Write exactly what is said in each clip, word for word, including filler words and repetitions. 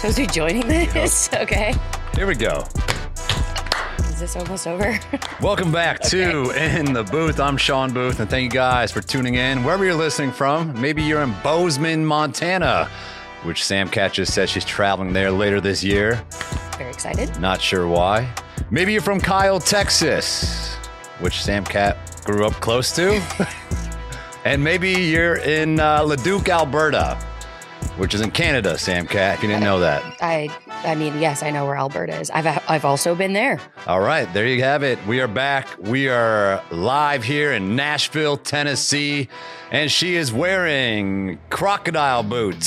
supposed to be joining this? Okay. Here we go. Is this almost over? Welcome back Okay. to In the Booth. I'm Sean Booth, and thank you guys for tuning in. Wherever you're listening from, maybe you're in Bozeman, Montana, which Sam Cat just said she's traveling there later this year. Very excited. Not sure why. Maybe you're from Kyle, Texas, which Sam Cat grew up close to. And maybe you're in uh, Leduc, Alberta, which is in Canada, Sam Cat, if you didn't know that. I I mean, yes, I know where Alberta is. I've I've also been there. All right, there you have it. We are back. We are live here in Nashville, Tennessee, and she is wearing crocodile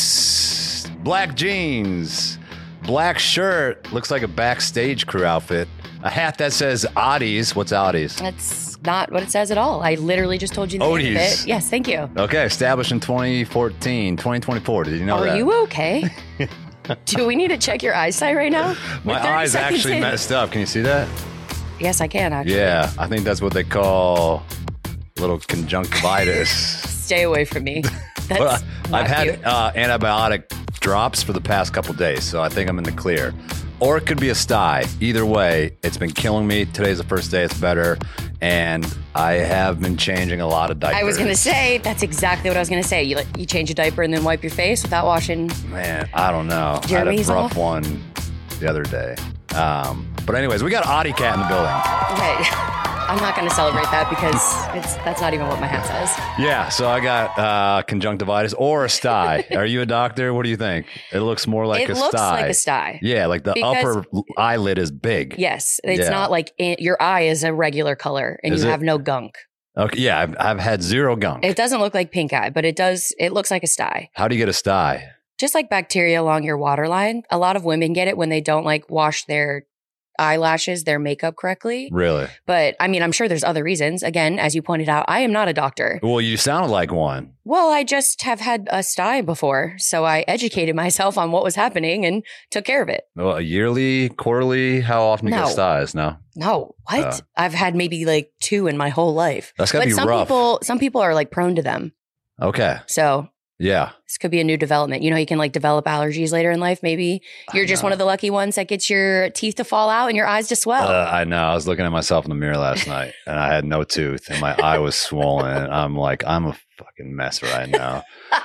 boots, black jeans, black shirt, looks like a backstage crew outfit, a hat that says Oddies. What's Oddies? That's not what it says at all. I literally just told you the name of Oddies. it. Yes, thank you. Okay, established in twenty fourteen, twenty twenty-four. Did you know Are that? you okay? Do we need to check your eyesite right now? We're My thirty eyes seconds actually in. messed up. Can you see that? Yes, I can actually. Yeah, I think that's what they call little conjunctivitis. Stay away from me. That's Well, not I've had cute. uh, antibiotic drops for the past couple days, so I think I'm in the clear. Or it could be a sty. Either way, it's been killing me. Today's the first day it's better, and I have been changing a lot of diapers. I was going to say, that's exactly what I was going to say. You like, you change a diaper and then wipe your face without washing. Man, I don't know. I Jeremy's had a rough off? one the other day. Um, but anyways, we got Audie Cat in the building. Okay. I'm not going to celebrate that because it's that's not even what my hat says. Yeah, so I got uh, conjunctivitis or a sty. Are you a doctor? What do you think? It looks more like It a looks sty. like a sty. Yeah, like the Because- upper eyelid is big. Yes. It's Yeah. not like in, your eye is a regular color and Is you it? have no gunk. Okay, yeah, I've, I've had zero gunk. It doesn't look like pink eye, but it does. It looks like a sty. How do you get a sty? Just like bacteria along your waterline. A lot of women get it when they don't like wash their eyelashes, their makeup correctly. Really? But I mean, I'm sure there's other reasons. Again, as you pointed out, I am not a doctor. Well, you sounded like one. Well, I just have had a sty before. So I educated myself on what was happening and took care of it. Well, a yearly, quarterly? How often do you No. get sties? No, No, what? Oh. I've had maybe like two in my whole life. that's gotta But be some rough. people, some people are like prone to them. Okay, So yeah. this could be a new development. You know, you can like develop allergies later in life. Maybe you're just know. one of the lucky ones that gets your teeth to fall out and your eyes to swell. Uh, I know. I was looking at myself in the mirror last night, and I had no tooth, and my eye was swollen. And I'm like, I'm a fucking mess right now.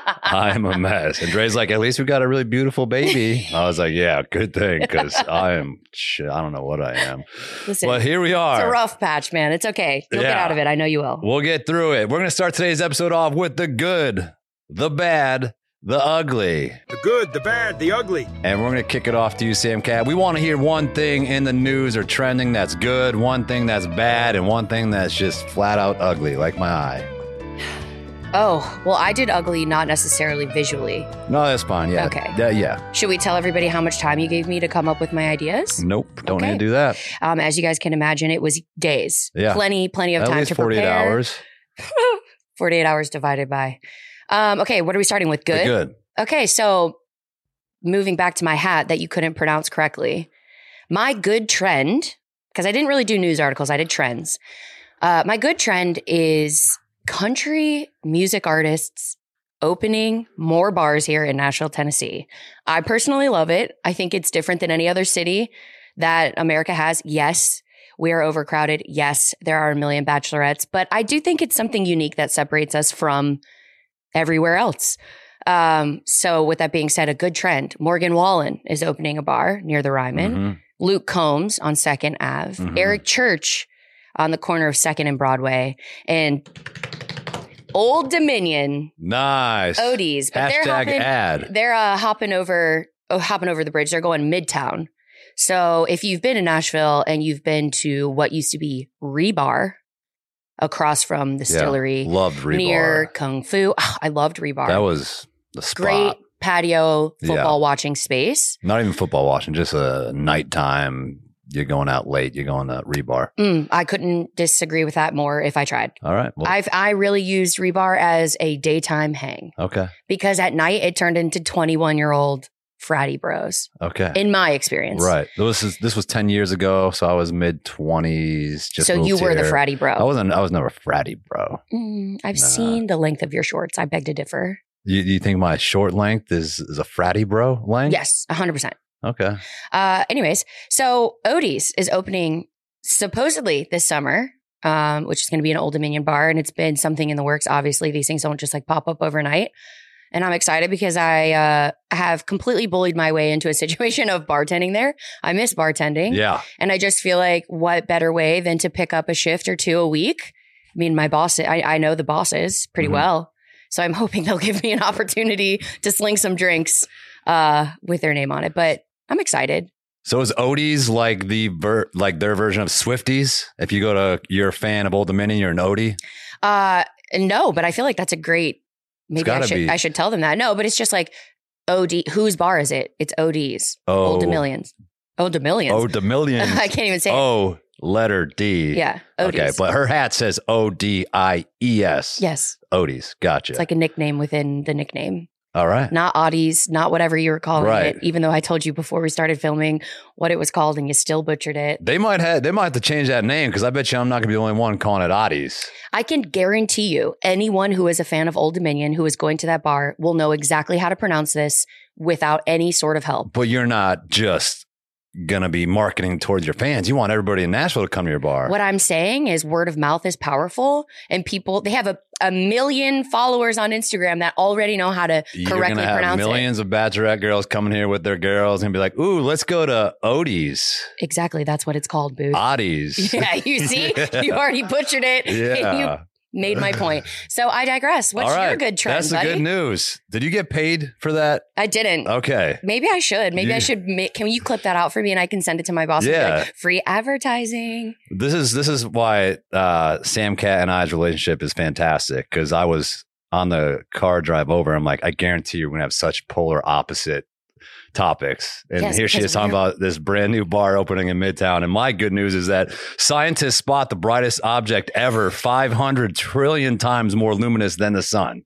I'm a mess. And Dre's like, at least we got a really beautiful baby. I was like, yeah, good thing, because I am shit. I don't know what I am. Listen, But here we it's a are. rough patch, man. It's okay. You'll get Yeah. out of it. I know you will. We'll get through it. We're going to start today's episode off with the good, the bad, the ugly. The good, the bad, the ugly. And we're going to kick it off to you, Sam Cat. We want to hear one thing in the news or trending that's good, one thing that's bad, and one thing that's just flat out ugly, like my eye. Oh, well, I did ugly, not necessarily visually. No, that's fine. Yeah. Okay. Yeah. yeah. Should we tell everybody how much time you gave me to come up with my ideas? Nope. Don't Okay. need to do that. Um, as you guys can imagine, it was days. Yeah. Plenty, plenty of At time least to forty-eight prepare. hours. forty-eight hours divided by. Um, okay, what are we starting with? The Good? good. Okay, so moving back to my hat that you couldn't pronounce correctly. My good trend, because I didn't really do news articles, I did trends. Uh, my good trend is country music artists opening more bars here in Nashville, Tennessee. I personally love it. I think it's different than any other city that America has. Yes, we are overcrowded. Yes, there are a million bachelorettes, but I do think it's something unique that separates us from everywhere else. Um, so with that being said, a good trend. Morgan Wallen is opening a bar near the Ryman. Mhm. Luke Combs on second Avenue. Mhm. Eric Church on the corner of second and Broadway. And Old Dominion, Nice. Odie's. But they're Hashtag hopping, ad. they're uh, hopping over oh, hopping over the bridge. They're going Midtown. So if you've been in Nashville and you've been to what used to be Rebar across from the distillery Loved Rebar. near Kung Fu. Oh, I loved Rebar. That was the spot. great patio Yeah. football watching space. Not even football watching, just a nighttime. You're going out late. You're going to Rebar. Mm, I couldn't disagree with that more if I tried. All right. Well, I've I really used Rebar as a daytime hang okay. because at night it turned into twenty-one year old fratty bros Okay. in my experience. Right. This is this was ten years ago, so I was mid twenties. Just So you moved were the here. fratty bro. I wasn't. I was never a fratty bro. Mm, I've Nah. seen the length of your shorts. I beg to differ. You, you think my short length is is a fratty bro length? Yes, one hundred percent. Okay. Uh, anyways, so Odie's is opening supposedly this summer, um, which is going to be an Old Dominion bar. And it's been something in the works. Obviously, these things don't just like pop up overnight. And I'm excited because I uh, have completely bullied my way into a situation of bartending there. I miss bartending. Yeah. And I just feel like what better way than to pick up a shift or two a week? I mean, my boss, I, I know the bosses pretty Mhm. well. So I'm hoping they'll give me an opportunity to sling some drinks uh, with their name on it. But I'm excited. So is Odie's like the ver- like their version of Swifties? If you go to, you're a fan of Old Dominion, you're an Odie? Uh, no, but I feel like that's a great, maybe I gotta should, be. I should tell them that. No, but it's just like O D, whose bar is it? It's O D's. Oh. Old Dominions. Old Dominions. Old Dominion. I can't even say it. O letter D. Yeah. Odie's. Okay, but her hat says O D I E S. Yes. Odie's. Gotcha. It's like a nickname within the nickname. All right. Not Audie's, not whatever you were calling Right. it, even though I told you before we started filming what it was called and you still butchered it. They might have they might have to change that name because I bet you I'm not gonna be the only one calling it Odie's. I can guarantee you anyone who is a fan of Old Dominion who is going to that bar will know exactly how to pronounce this without any sort of help. But you're not just gonna be marketing towards your fans. You want everybody in Nashville to come to your bar. What I'm saying is word of mouth is powerful and people, they have a, a million followers on Instagram that already know how to You're correctly gonna have pronounce millions of bachelorette girls coming here with their girls and be like, "Ooh, let's go to Odie's, it. Exactly. That's what it's called, Booth. Odie's." Yeah, you see, you already butchered it. Yeah. You made my point. So I digress. What's All right. your good trend, That's the buddy? good news. Did you get paid for that? I didn't. Okay. Maybe I should. Maybe You- I should make, can you clip that out for me and I can send it to my boss and be Yeah. like, free advertising. This is this is why uh, Sam Cat and I's relationship is fantastic because I was on the car drive over. I'm like, I guarantee you're gonna have such polar opposite topics. And Yes, here she because is talking we're- about this brand new bar opening in Midtown. And my good news is that scientists spot the brightest object ever, five hundred trillion times more luminous than the sun.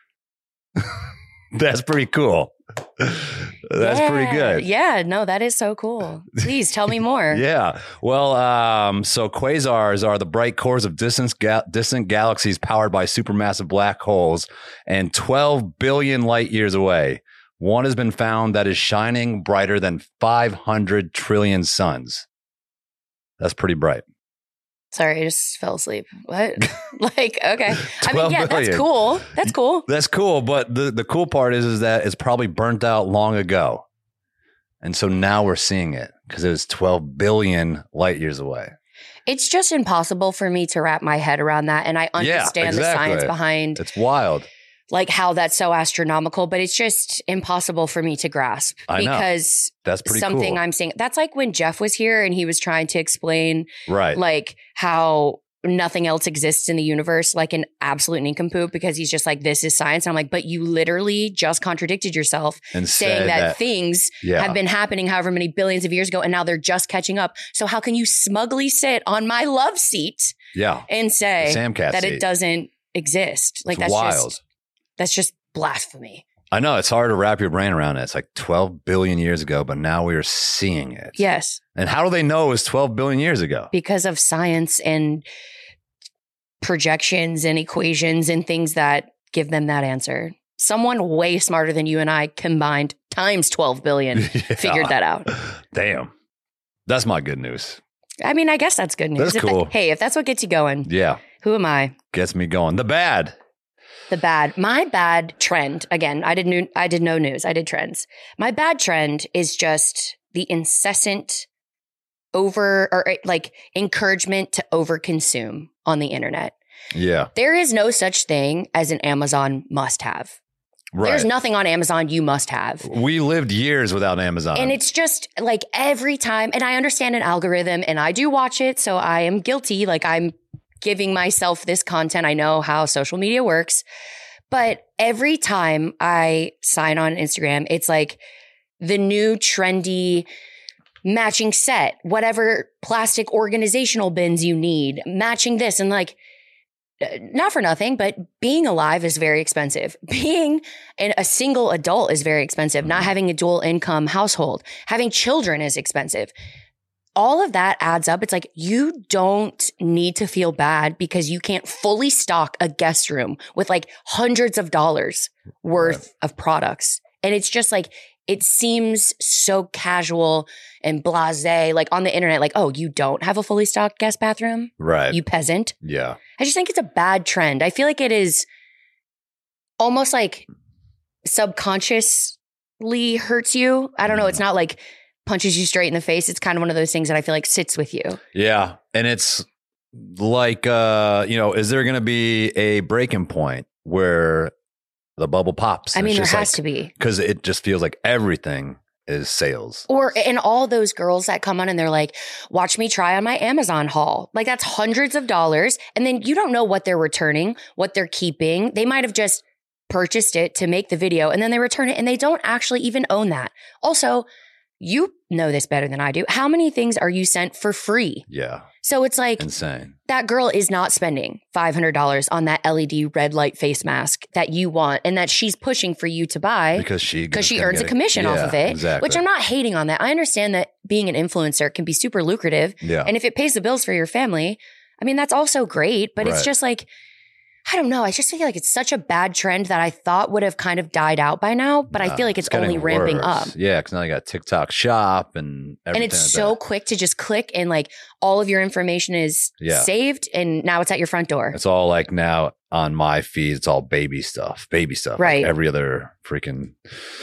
That's pretty cool. That's Yeah. pretty good. Yeah, no, that is so cool. Please tell me more. Yeah. Well, um, so quasars are the bright cores of distant, ga- distant galaxies powered by supermassive black holes and twelve billion light years away. One has been found that is shining brighter than five hundred trillion suns. That's pretty bright. Sorry, I just fell asleep. What? Like, okay. I mean, twelve yeah, billion. that's cool. That's cool. That's cool. But the, the cool part is, is that it's probably burnt out long ago. And so now we're seeing it because it was twelve billion light years away. It's just impossible for me to wrap my head around that. And I Yeah, understand the exactly. science behind It's wild. like how that's so astronomical, but it's just impossible for me to grasp I know. because That's pretty something cool. I'm seeing. That's like when Jeff was here and he was trying to explain Right. like how nothing else exists in the universe, like an absolute nincompoop, because he's just like, this is science. And I'm like, but you literally just contradicted yourself and saying said that, that things yeah. have been happening however many billions of years ago and now they're just catching up. So how can you smugly sit on my love seat Yeah. and say The Sam Cat that seat. it doesn't exist? Like It's that's wild. just that's just blasphemy. I know it's hard to wrap your brain around it. It's like twelve billion years ago, but now we are seeing it. Yes, And how do they know it was twelve billion years ago? because of science and projections and equations and things that give them that answer. Someone way smarter than you and I combined times twelve billion Yeah. figured that out. Damn. That's my good news. I mean, I guess that's good news. That's If that- cool. hey, if that's what gets you going, Yeah. who am I? Gets me going. The bad. The bad, my bad trend. Again, I did new, I did no news. I did trends. My bad trend is just the incessant over or uh, like encouragement to overconsume on the internet. Yeah. There is no such thing as an Amazon must have. Right. There's nothing on Amazon you must have. we lived years without Amazon. And it's just like every time, and I understand an algorithm and I do watch it. So I am guilty. Like I'm giving myself this content. I know how social media works. But every time I sign on Instagram, it's like the new trendy matching set, whatever plastic organizational bins you need, matching this. And like, not for nothing, but being alive is very expensive. Being an, a single adult is very expensive. Not having a dual income household, having children is expensive. All of that adds up. It's like you don't need to feel bad because you can't fully stock a guest room with like hundreds of dollars worth Right. of products. And it's just like, it seems so casual and blasé, like on the internet, like, oh, you don't have a fully stocked guest bathroom? Right. You peasant. Yeah. I just think it's a bad trend. I feel like it is almost like subconsciously hurts you. I don't know. It's not like punches you straight in the face. It's kind of one of those things that I feel like sits with you. Yeah. And it's like, uh, you know, is there going to be a breaking point where the bubble pops? I mean, there has like, to be. Because it just feels like everything is sales. Or, and all those girls that come on and they're like, watch me try on my Amazon haul. Like that's hundreds of dollars. And then you don't know what they're returning, what they're keeping. They might have just purchased it to make the video and then they return it and they don't actually even own that. Also, you know this better than I do. How many things are you sent for free? Yeah. So it's like insane. That girl is not spending five hundred dollars on that L E D red light face mask that you want and that she's pushing for you to buy because she because she earns a commission yeah, off of it. Exactly. Which I'm not hating on that. I understand that being an influencer can be super lucrative. Yeah. And if it pays the bills for your family, I mean, that's also great. But right. it's just like, I don't know. I just feel like it's such a bad trend that I thought would have kind of died out by now, but no, I feel like it's, it's only ramping worse. up. Yeah, because now you got TikTok Shop and everything. And it's like so that. quick to just click and like all of your information is yeah. saved and now it's at your front door. It's all like now on my feed, it's all baby stuff, baby stuff. Right. Like every other freaking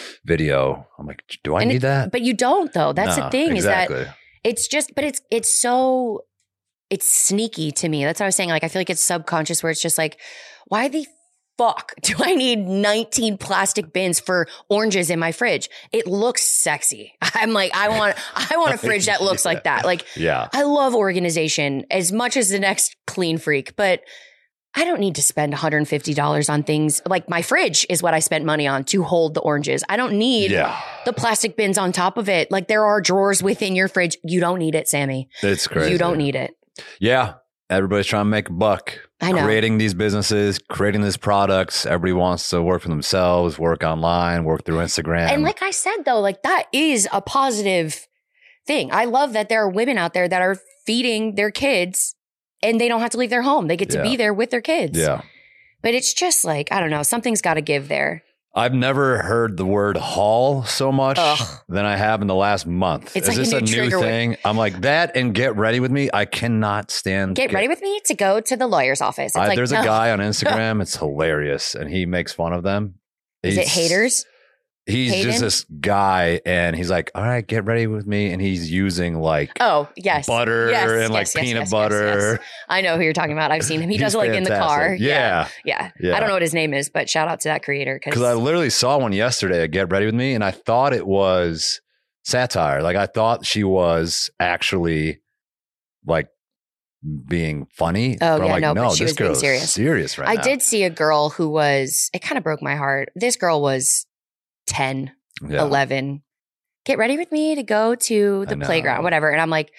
video. I'm like, do I and need it, that? But you don't though. That's no, the thing exactly. is that it's just, but it's, it's so, it's sneaky to me. That's what I was saying. Like, I feel like it's subconscious where it's just like, why the fuck do I need nineteen plastic bins for oranges in my fridge? It looks sexy. I'm like, I want, I want a fridge that looks yeah. like that. Like, yeah. I love organization as much as the next clean freak, but I don't need to spend one hundred fifty dollars on things like my fridge is what I spent money on to hold the oranges. I don't need yeah. the plastic bins on top of it. Like there are drawers within your fridge. You don't need it, Sammy. It's crazy. You don't need it. Yeah. Everybody's trying to make a buck. I know. Creating these businesses, creating these products. Everybody wants to work for themselves, work online, work through Instagram. And like I said, though, like that is a positive thing. I love that there are women out there that are feeding their kids and they don't have to leave their home. They get to yeah. be there with their kids. Yeah. But it's just like, I don't know, something's got to give there. I've never heard the word haul so much Ugh. than I have in the last month. It's Is like this a a new new trigger thing? I'm like, that and get ready with me. I cannot stand. Get, get ready with me to go to the lawyer's office. It's I, like, there's no. a guy on Instagram. It's hilarious. And he makes fun of them. Is it He's- haters? He's Hayden? just this guy and he's like, all right, get ready with me. And he's using like Oh, yes. butter Yes, and like yes, yes, peanut yes, butter. yes, yes. I know who you're talking about. I've seen him. He He's does it like in the car. fantastic. Yeah. yeah. Yeah. I don't know what his name is, but shout out to that creator. Because I literally saw one yesterday at Get Ready With Me and I thought it was satire. Like I thought she was actually like being funny. Oh, but I'm yeah, like, no, but no, she this was being girl's serious. serious right I now. did see a girl who was, it kind of broke my heart. This girl was ten, Yeah. eleven. Get ready with me to go to I the playground, know. whatever. And I'm like,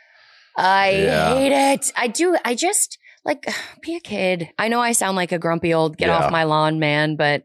I Yeah. hate it. I do. I just like be a kid. I know I sound like a grumpy old get Yeah. off my lawn man, but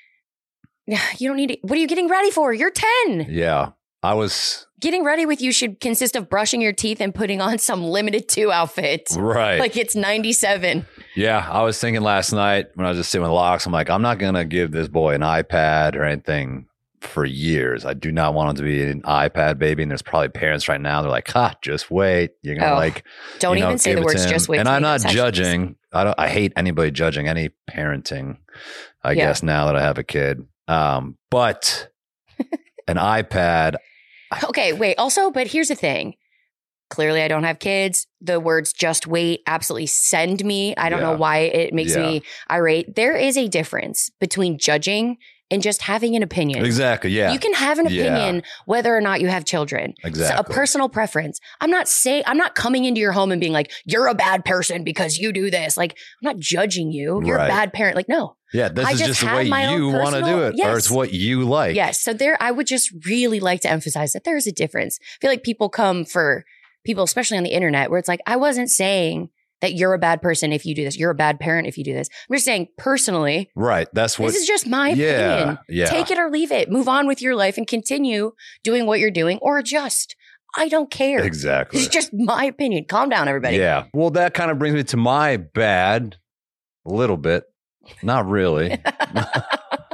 you don't need to. What are you getting ready for? You're ten. Yeah. I was Getting ready with you should consist of brushing your teeth and putting on some limited two outfit. right. Like it's ninety-seven. Yeah, I was thinking last night when I was just sitting with Locks, I'm like, I'm not going to give this boy an iPad or anything for years. I do not want him to be an iPad baby. And there's probably parents right now, they're like, ha, just wait. You're going to Oh, like, Don't you know, even say give the it words to him. just wait. And to I'm me. not That's actually- judging. I don't, I hate anybody judging any parenting, I Yeah. guess, now that I have a kid. Um, but an iPad, Okay, wait. Also, but here's the thing. Clearly, I don't have kids. The words just wait absolutely send me. I don't Yeah. know why it makes Yeah. me irate. There is a difference between judging and just having an opinion. exactly. Yeah. You can have an Yeah. opinion whether or not you have children. Exactly. So a personal preference. I'm not saying I'm not coming into your home and being like, you're a bad person because you do this. Like, I'm not judging you. You're Right. a bad parent. Like, no. yeah. This I is just just the have way my own you want to personal- do it. Or Yes. it's what you like. Yes. So there, I would just really like to emphasize that there is a difference. I feel like people come for people, especially on the internet, where it's like, I wasn't saying that you're a bad person if you do this. You're a bad parent if you do this. I'm just saying personally, Right. That's what. this is just my yeah. opinion. Yeah. Take it or leave it. Move on with your life and continue doing what you're doing or adjust. I don't care. Exactly. It's just my opinion. Calm down, everybody. Yeah. Well, that kind of brings me to my bad a little bit. Not really.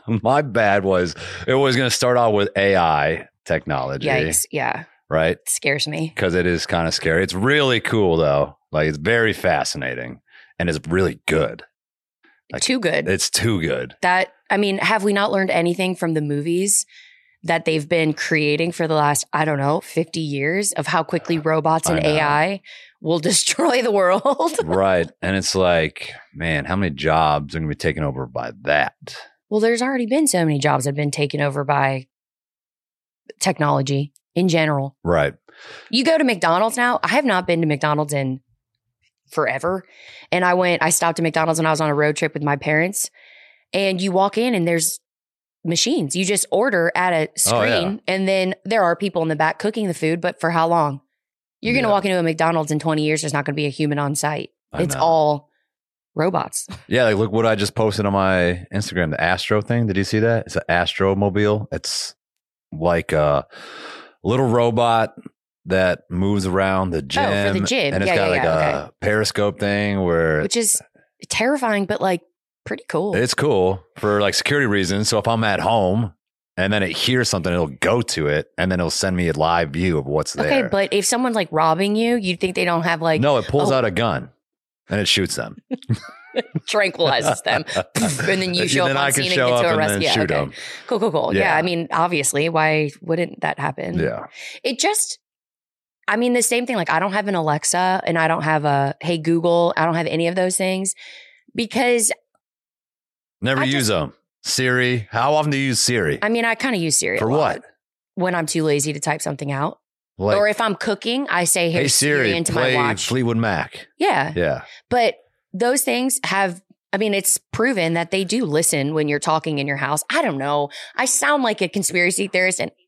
my bad was it was going to start off with A I technology. Yikes. Yeah. Right? It scares me. Because it is kind of scary. It's really cool, though. Like, it's very fascinating and it's really good. Like, too good. It's too good. That, I mean, have we not learned anything from the movies that they've been creating for the last, I don't know, fifty years of how quickly robots and A I will destroy the world? Right. And it's like, man, how many jobs are going to be taken over by that? Well, there's already been so many jobs that have been taken over by technology in general. Right. You go to McDonald's now. I have not been to McDonald's in forever. And I went, I stopped at McDonald's when I was on a road trip with my parents. And you walk in and there's machines. You just order at a screen, oh, yeah. and then there are people in the back cooking the food, but for how long? You're going to yeah. walk into a McDonald's in twenty years, there's not going to be a human on site. I It's know. all robots. Yeah, like look what I just posted on my Instagram, the Astro thing. Did you see that? It's an Astro mobile. It's like a little robot that moves around the gym. Oh, for the gym. And it's Yeah, got yeah, like yeah, a okay. periscope thing where Which is terrifying, but like pretty cool. it's cool for like security reasons. So if I'm at home and then it hears something, it'll go to it and then it'll send me a live view of what's there. Okay, but if someone's like robbing you, you'd think they don't have like no, it pulls oh. out a gun and it shoots them. tranquilizes them, and then you show Then up I on can scene and show get to up and arrest. then Yeah, shoot okay. them. Cool, cool, cool. Yeah. Yeah. I mean, obviously, why wouldn't that happen? Yeah. It just, I mean, the same thing. Like, I don't have an Alexa, and I don't have a Hey Google. I don't have any of those things because Never I use just- them. Siri. How often do you use Siri? I mean, I kind of use Siri a For lot what? when I'm too lazy to type something out, Like, or if I'm cooking, I say Hey, hey Siri, into play my watch. Fleetwood Mac. Yeah, Yeah. but those things have. I mean, it's proven that they do listen when you're talking in your house. I don't know. I sound like a conspiracy theorist, and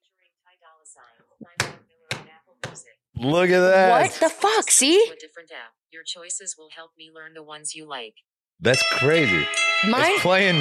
Look at that. what the fuck? See? A different app. Your choices will help me learn the ones you like. That's crazy. Mine. It's playing.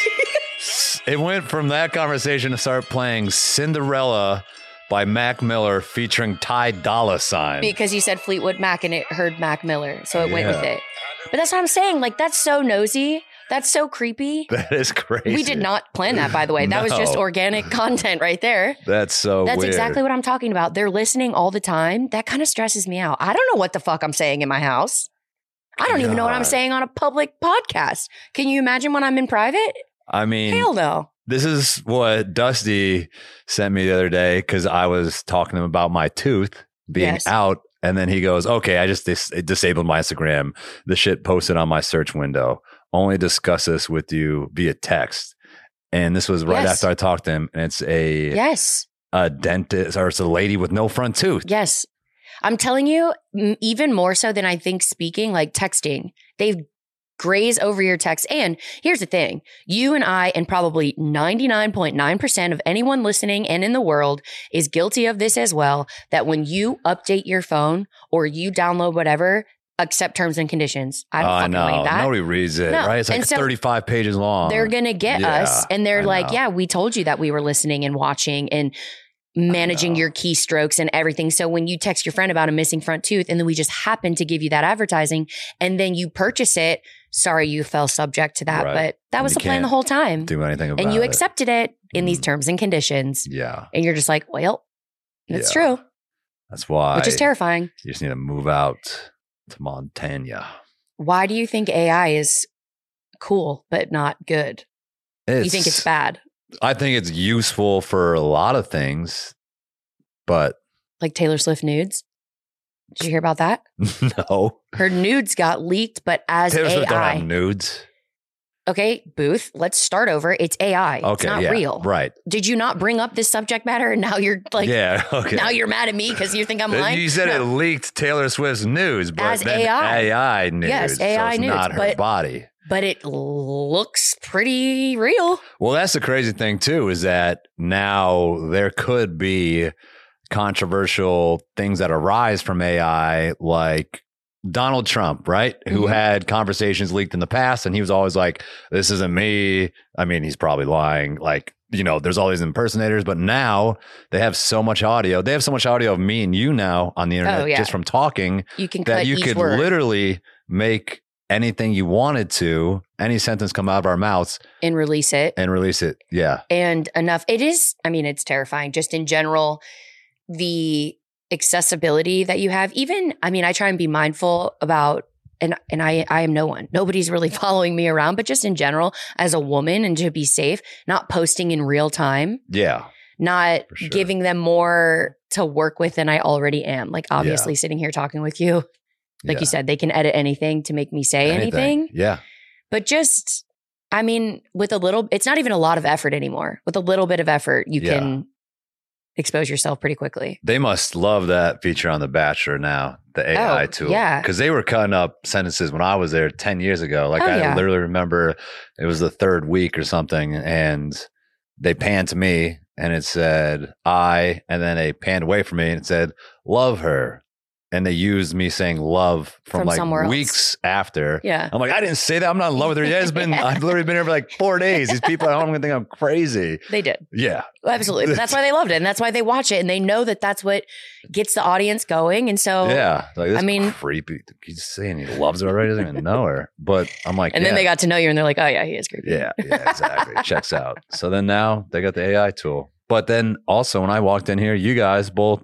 s- it went from that conversation to start playing Cinderella by Mac Miller featuring Ty Dolla Sign. Because you said Fleetwood Mac and it heard Mac Miller, so it went Yeah. with it. But that's what I'm saying. Like, that's so nosy. That's so creepy. That is crazy. We did not plan that, by the way. That was just No. organic content right there. That's so That's weird. exactly what I'm talking about. They're listening all the time. That kind of stresses me out. I don't know what the fuck I'm saying in my house. I don't even know what I'm God. saying on a public podcast. Can you imagine when I'm in private? I mean, Hell no. this is what Dusty sent me the other day because I was talking to him about my tooth being Yes. out. And then he goes, okay, I just dis- disabled my Instagram. The shit posted on my search window. Only discuss this with you via text. And this was right Yes. after I talked to him. And it's a, Yes. a dentist or it's a lady with no front tooth. Yes. I'm telling you, m- even more so than I think speaking, like texting, they graze over your text. And here's the thing. You and I, and probably ninety-nine point nine percent of anyone listening and in the world is guilty of this as well, that when you update your phone or you download whatever, accept terms and conditions. I don't Oh, I fucking know. read that. Nobody reads it, No. right? It's like And so thirty-five pages long. They're going to get Yeah, us and they're I like, know. yeah, we told you that we were listening and watching and managing know. your keystrokes and everything. So when you text your friend about a missing front tooth and then we just happen to give you that advertising and then you purchase it, sorry, you fell subject to that. Right. But that And was you the plan the can't whole time. do anything about And you it. accepted it in these Mhm. terms and conditions. Yeah. And you're just like, well, it's Yeah. true, That's why which is terrifying. you just need to move out to Montana. Why do you think A I is cool but not good? You think it's bad? I think it's useful for a lot of things, but Like Taylor Swift nudes? Did you hear about that? no. Her nudes got leaked, but as Taylor Swift don't A I. have nudes. Okay, Booth, let's start over. It's A I. Okay, it's not yeah, real. right? Did you not bring up this subject matter and now you're like, yeah, okay. now you're mad at me because you think I'm Then lying? You said No. it leaked Taylor Swift's nudes, but As then A I. A I nudes. Yes, so A I it's nudes, not her but- body. But it looks pretty real. Well, that's the crazy thing too, is that now there could be controversial things that arise from A I, like Donald Trump, right? Who Mhm. had conversations leaked in the past, and he was always like, "This isn't me." I mean, he's probably lying. Like, you know, there's all these impersonators, but now they have so much audio. They have so much audio of me and you now on the internet Oh, yeah. just from talking You can that cut you each could word. literally make anything you wanted to, any sentence come out of our mouths And release it. and release it. Yeah. And enough. It is, I mean, it's terrifying just in general, the accessibility that you have. Even, I mean, I try and be mindful about, and and I, I am no one. Nobody's really following me around, but just in general, as a woman and to be safe, not posting in real time, Yeah. not For sure. giving them more to work with than I already am. Like obviously sitting here talking with you, like Yeah. you said, they can edit anything to make me say anything. Yeah. But just, I mean, with a little, it's not even a lot of effort anymore. With a little bit of effort, you Yeah. can expose yourself pretty quickly. They must love that feature on The Bachelor now, the A I Oh, tool. yeah. Because they were cutting up sentences when I was there ten years ago. Like Oh, I yeah. literally remember it was the third week or something. And they panned to me and it said, I, and then they panned away from me and it said, love her. And they used me saying love from, From somewhere like else. weeks after. Yeah. I'm like, I didn't say that. I'm not in love with her yet. It's been, I've literally been here for like four days. These people at home are going to think I'm crazy. They did. Yeah. Absolutely. But that's why they loved it. And that's why they watch it. And they know that that's what gets the audience going. And so, Yeah. Like, this I mean- creepy. He's saying he loves her already. Doesn't even know her. But I'm like, and then yeah. they got to know you and they're like, oh, yeah, he is creepy. Yeah, yeah, exactly. Checks out. So then now they got the A I tool. But then also when I walked in here, you guys both,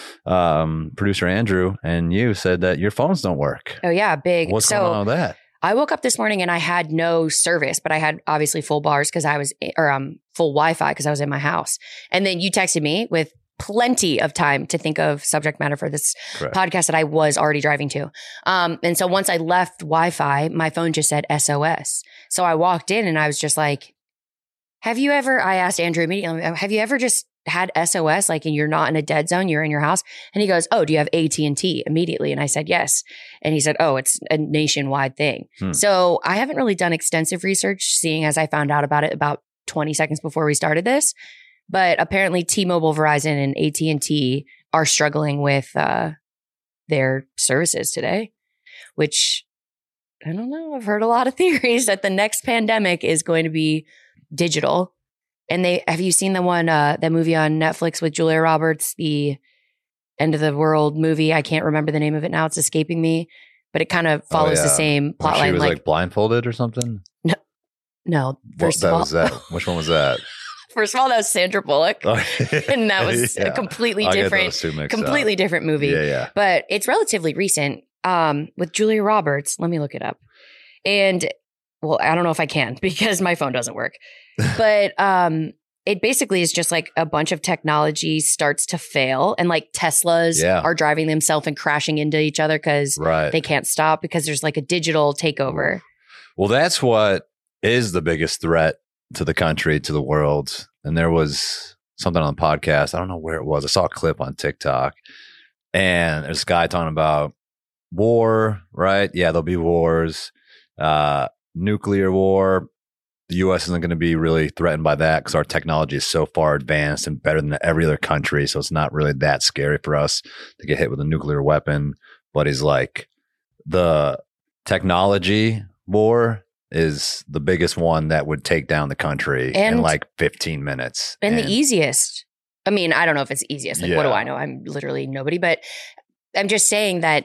um, producer Andrew and you said that your phones don't work. Oh, yeah. Big. What's so going on with that? I woke up this morning and I had no service, but I had obviously full bars because I was, or um, full Wi-Fi because I was in my house. And then you texted me with plenty of time to think of subject matter for this Correct. podcast that I was already driving to. Um, and so once I left Wi-Fi, my phone just said S O S. So I walked in and I was just like, have you ever, I asked Andrew immediately, have you ever just had S O S, like, and you're not in a dead zone, you're in your house? And he goes, oh, do you have A T and T immediately? And I said, yes. And he said, oh, it's a nationwide thing. Hmm. So I haven't really done extensive research, seeing as I found out about it about twenty seconds before we started this. But apparently T-Mobile, Verizon, and A T and T are struggling with uh, their services today, which I don't know. I've heard a lot of theories that the next pandemic is going to be digital. And they, have you seen the one, uh, that movie on Netflix with Julia Roberts, the End of the World movie? I can't remember the name of it now. It's escaping me, but it kind of follows Oh, the yeah. same When plot she line. was Like, like, blindfolded or something. no, What first that of all, was that? Which one was that? first of all, that was Sandra Bullock. Oh, And that was yeah. a completely I'll get different, those two mixed completely up. different movie. Yeah, yeah. But it's relatively recent, um, with Julia Roberts. Let me look it up. And well, I don't know if I can because my phone doesn't work. But um, it basically is just like a bunch of technology starts to fail, and like Teslas Yeah. are driving themselves and crashing into each other because Right. they can't stop because there's like a digital takeover. Well, that's what is the biggest threat to the country, to the world. And there was something on the podcast. I don't know where it was. I saw a clip on TikTok, and there's a guy talking about war, right? Yeah, there'll be wars, uh, nuclear war. The U S isn't going to be really threatened by that because our technology is so far advanced and better than every other country. So it's not really that scary for us to get hit with a nuclear weapon. But he's like, the technology war is the biggest one that would take down the country in And- like fifteen minutes. And, the easiest, I mean, I don't know if it's the easiest. Like, what do Yeah. I know? I'm literally nobody, but I'm just saying that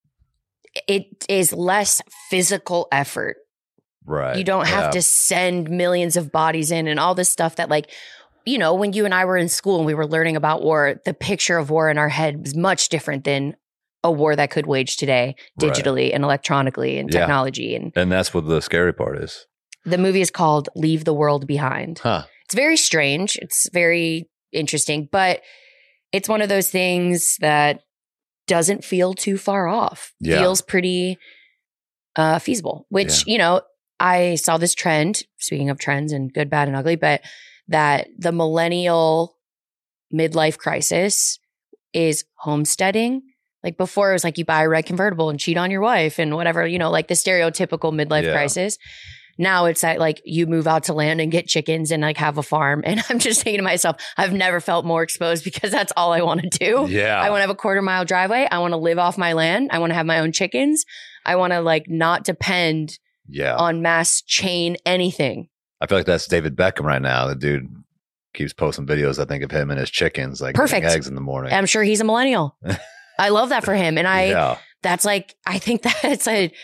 it is less physical effort. right. You don't have Yeah. to send millions of bodies in and all this stuff that, like, you know, when you and I were in school and we were learning about war, the picture of war in our head was much different than a war that could wage today Right. digitally and electronically and Yeah. technology. And And that's what the scary part is. the movie is called Leave the World Behind. Huh. It's very strange. It's very interesting, but it's one of those things that doesn't feel too far off. Yeah. Feels pretty uh, feasible, which, you know, I saw this trend, speaking of trends and good, bad, and ugly, but that the millennial midlife crisis is homesteading. Like before, it was like you buy a red convertible and cheat on your wife and whatever, you know, like the stereotypical midlife Yeah. crisis. Now it's that like you move out to land and get chickens and like have a farm. And I'm just thinking to myself, I've never felt more exposed because that's all I want to do. Yeah. I want to have a quarter mile driveway. I want to live off my land. I want to have my own chickens. I want to like not depend yeah. on mass chain anything. I feel like that's David Beckham right now. The dude keeps posting videos, I think, of him and his chickens, like laying Perfect. eggs in the morning. I'm sure he's a millennial. I love that for him. And I, yeah. that's like, I think that's a,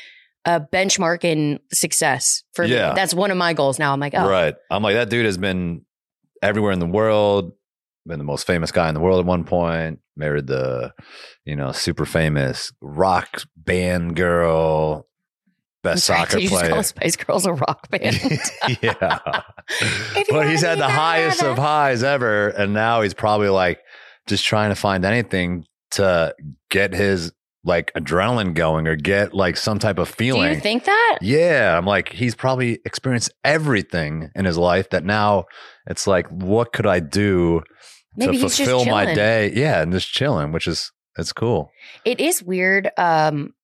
a benchmark in success for Yeah. me. That's one of my goals now. I'm like, oh, Right. I'm like, that dude has been everywhere in the world, been the most famous guy in the world at one point, married the, you know, super famous rock band girl, best in fact, soccer did you just player. call Spice Girls a rock band? Yeah. If you But he's wanna had be the highest bad. of highs ever. And now he's probably like just trying to find anything to get his like adrenaline going or get like some type of Do feeling. you think that? Yeah. I'm like, he's probably experienced everything in his life that now it's like, what could I do Maybe to he's just fulfill my chilling. day? Yeah. And just chilling, which is, it's cool. It is weird. Um,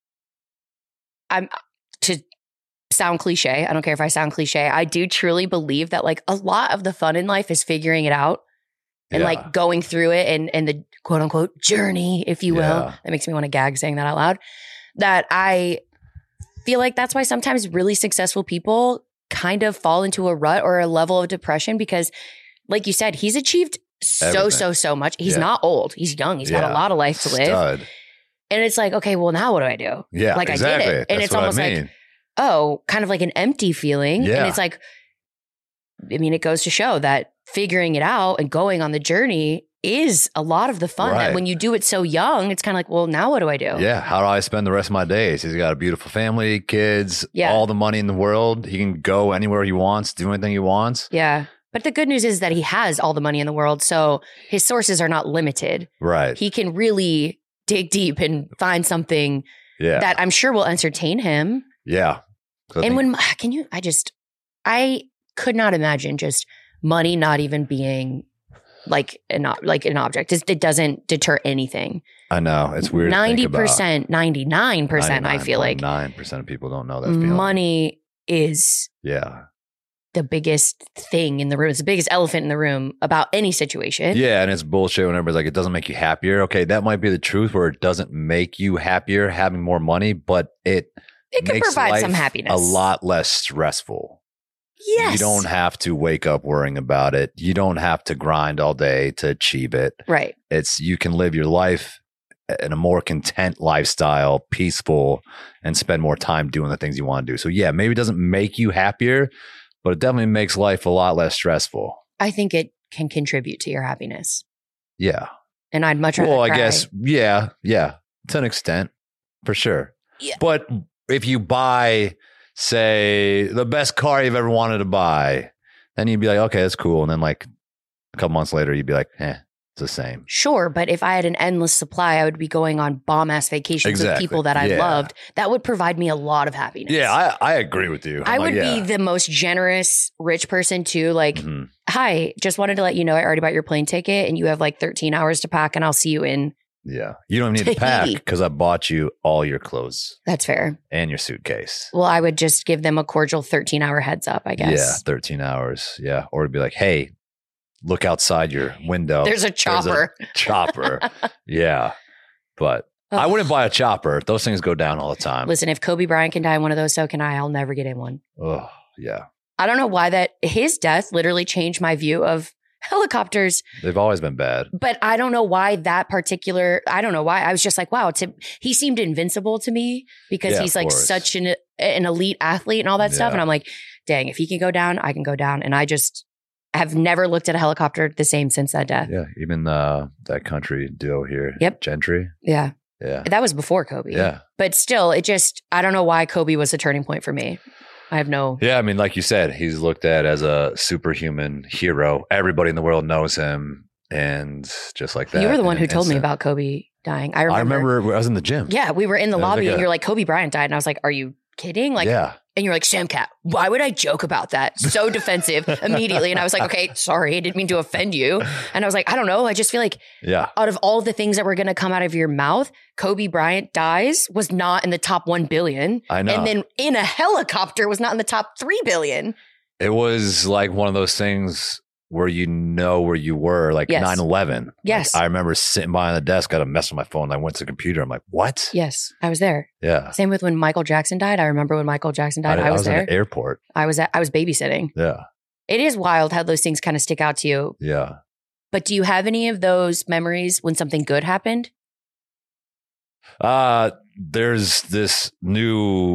I'm to sound cliche. I don't care if I sound cliche. I do truly believe that like a lot of the fun in life is figuring it out and Yeah. like going through it and and the quote unquote journey, if you will. Yeah. That makes me want to gag saying that out loud. That I feel like that's why sometimes really successful people kind of fall into a rut or a level of depression because, like you said, he's achieved so Everything. so so much. He's Yeah. not old. He's young. He's got Yeah. a lot of life to live. Stud. And it's like, okay, well, now what do I do? Yeah. Like, I did exactly. it. And That's it's what almost I like- mean. Oh, kind of like an empty feeling. Yeah. And it's like, I mean, it goes to show that figuring it out and going on the journey is a lot of the fun. Right. That when you do it so young, it's kind of like, well, now what do I do? Yeah. How do I spend the rest of my days? He's got a beautiful family, kids, Yeah. all the money in the world. He can go anywhere he wants, do anything he wants. Yeah. But the good news is that he has all the money in the world. So his sources are not limited. Right. He can really dig deep and find something yeah. that I'm sure will entertain him. yeah. 'Cause I And think- when, can you, I just, I could not imagine just money not even being like an, o- like an object. It, it doesn't deter anything. I know it's weird. ninety percent, ninety-nine percent, I feel like nine percent of people don't know that feeling. money is Yeah. the biggest thing in the room. It's the biggest elephant in the room about any situation. Yeah. And it's bullshit when everybody's like, it doesn't make you happier. Okay. That might be the truth where it doesn't make you happier having more money, but it, It can makes provide some life happiness. a lot less stressful. Yes. You don't have to wake up worrying about it. You don't have to grind all day to achieve it. Right. It's you can live your life in a more content lifestyle, peaceful, and spend more time doing the things you want to do. So yeah, maybe it doesn't make you happier, but it definitely makes life a lot less stressful. I think it can contribute to your happiness. Yeah. And I'd much rather Well, I cry. guess, yeah, yeah, to an extent, for sure. Yeah. But if you buy, say, the best car you've ever wanted to buy, then you'd be like, okay, that's cool. And then like a couple months later, you'd be like, eh, it's the same. Sure, but if I had an endless supply, I would be going on bomb ass vacations Exactly. with people that I Yeah. loved. That would provide me a lot of happiness. Yeah, I, I agree with you. I I'm would like, yeah. be the most generous rich person too. Like, Mhm. hi, just wanted to let you know I already bought your plane ticket and you have like thirteen hours to pack and I'll see you in. Yeah. You don't need to pack Tahiti. because I bought you all your clothes That's fair. and your suitcase. Well, I would just give them a cordial thirteen hour heads up, I guess. Yeah, thirteen hours. Yeah. Or it'd be like, hey, look outside your window. There's a chopper. chopper. Yeah. But I Ugh. wouldn't buy a chopper. Those things go down all the time. Listen, if Kobe Bryant can die in one of those, so can I. I'll never get in one. Oh, yeah. I don't know why that his death literally changed my view of helicopters, They've always been bad. but I don't know why that particular, I don't know why. I was just like, wow, to, he seemed invincible to me because Yeah, he's of like course. such an, an elite athlete and all that stuff. Yeah. And I'm like, dang, if he can go down, I can go down. And I just have never looked at a helicopter the same since that death. Yeah. Even uh, that country duo here. Yep. Gentry. Yeah. Yeah. That was before Kobe. Yeah. But still, it just, I don't know why Kobe was a turning point for me. I have no. Yeah, I mean, like you said, he's looked at as a superhuman hero. Everybody in the world knows him, and just like that. You were the in one who an told me instant. about Kobe dying. I remember. I remember I was in the gym. Yeah, we were in the That was lobby like and a- you're like, Kobe Bryant died. And I was like, are you kidding? Like, yeah, and you're like, Sam Cat, why would I joke about that? So defensive immediately. And I was like, okay, sorry. I didn't mean to offend you. And I was like, I don't know. I just feel like yeah, out of all the things that were going to come out of your mouth, Kobe Bryant dies was not in the top one billion. I know. And then in a helicopter was not in the top three billion. It was like one of those things where you know where you were, like Yes. nine eleven. Yes. Like, I remember sitting behind the desk, got a mess with my phone. I went to the computer. I'm like, what? Yes, I was there. Yeah. Same with when Michael Jackson died. I remember when Michael Jackson died. I, was, in there. an airport. I was at, I was babysitting. Yeah. It is wild how those things kind of stick out to you. Yeah. But do you have any of those memories when something good happened? Uh, there's this new